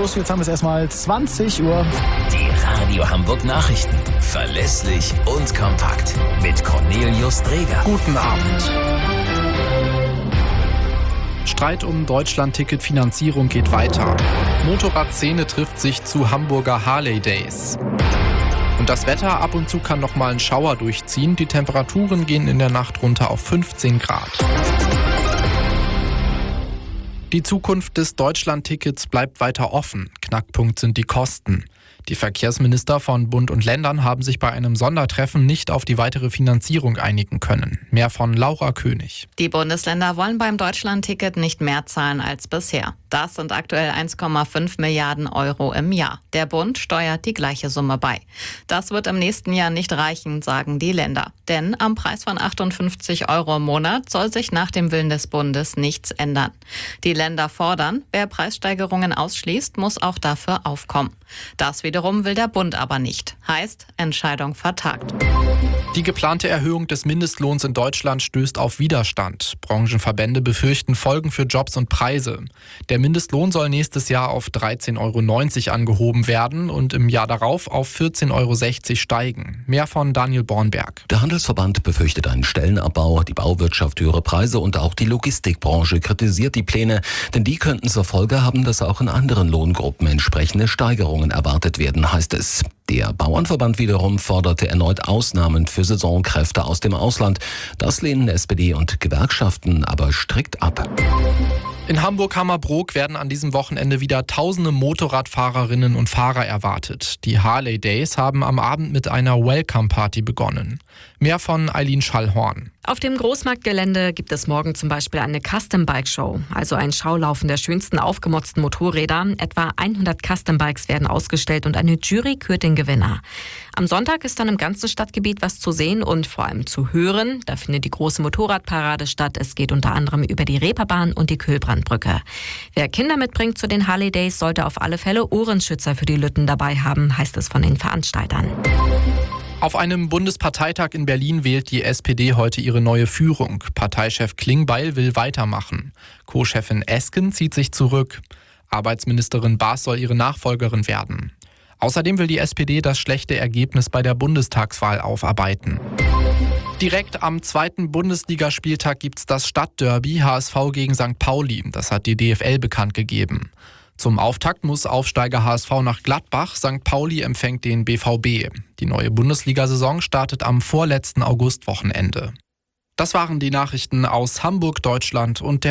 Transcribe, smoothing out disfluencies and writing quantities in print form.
los. Jetzt haben wir es erstmal 20 Uhr. Die Radio Hamburg Nachrichten. Verlässlich und kompakt. Mit Cornelius Dreger. Guten Abend. Streit um Deutschland-Ticket-Finanzierung geht weiter. Motorradszene trifft sich zu Hamburger Harley Days. Und das Wetter, ab und zu kann noch mal ein Schauer durchziehen. Die Temperaturen gehen in der Nacht runter auf 15 Grad. Die Zukunft des Deutschland-Tickets bleibt weiter offen. Knackpunkt sind die Kosten. Die Verkehrsminister von Bund und Ländern haben sich bei einem Sondertreffen nicht auf die weitere Finanzierung einigen können. Mehr von Laura König. Die Bundesländer wollen beim Deutschland-Ticket nicht mehr zahlen als bisher. Das sind aktuell 1,5 Milliarden Euro im Jahr. Der Bund steuert die gleiche Summe bei. Das wird im nächsten Jahr nicht reichen, sagen die Länder. Denn am Preis von 58 Euro im Monat soll sich nach dem Willen des Bundes nichts ändern. Die Länder fordern, wer Preissteigerungen ausschließt, muss auch dafür aufkommen. Das wiederum will der Bund aber nicht. Heißt, Entscheidung vertagt. Die geplante Erhöhung des Mindestlohns in Deutschland stößt auf Widerstand. Branchenverbände befürchten Folgen für Jobs und Preise. Der Mindestlohn soll nächstes Jahr auf 13,90 € angehoben werden und im Jahr darauf auf 14,60 € steigen. Mehr von Daniel Bornberg. Der Handelsverband befürchtet einen Stellenabbau, die Bauwirtschaft höhere Preise und auch die Logistikbranche kritisiert die Pläne, denn die könnten zur Folge haben, dass auch in anderen Lohngruppen entsprechende Steigerungen erwartet werden, heißt es. Der Bauernverband wiederum forderte erneut Ausnahmen für Saisonkräfte aus dem Ausland. Das lehnen SPD und Gewerkschaften aber strikt ab. In Hamburg-Hammerbrook werden an diesem Wochenende wieder tausende Motorradfahrerinnen und Fahrer erwartet. Die Harley Days haben am Abend mit einer Welcome-Party begonnen. Mehr von Eileen Schallhorn. Auf dem Großmarktgelände gibt es morgen zum Beispiel eine Custom-Bike-Show, also ein Schaulaufen der schönsten aufgemotzten Motorräder. Etwa 100 Custom-Bikes werden ausgestellt und eine Jury kürt den Gewinner. Am Sonntag ist dann im ganzen Stadtgebiet was zu sehen und vor allem zu hören. Da findet die große Motorradparade statt. Es geht unter anderem über die Reeperbahn und die Kühlbrandbrücke. Wer Kinder mitbringt zu den Harley Days, sollte auf alle Fälle Ohrenschützer für die Lütten dabei haben, heißt es von den Veranstaltern. Auf einem Bundesparteitag in Berlin wählt die SPD heute ihre neue Führung. Parteichef Klingbeil will weitermachen. Co-Chefin Esken zieht sich zurück. Arbeitsministerin Baas soll ihre Nachfolgerin werden. Außerdem will die SPD das schlechte Ergebnis bei der Bundestagswahl aufarbeiten. Direkt am zweiten Bundesligaspieltag gibt's das Stadtderby HSV gegen St. Pauli. Das hat die DFL bekannt gegeben. Zum Auftakt muss Aufsteiger HSV nach Gladbach. St. Pauli empfängt den BVB. Die neue Bundesliga-Saison startet am vorletzten Augustwochenende. Das waren die Nachrichten aus Hamburg, Deutschland und der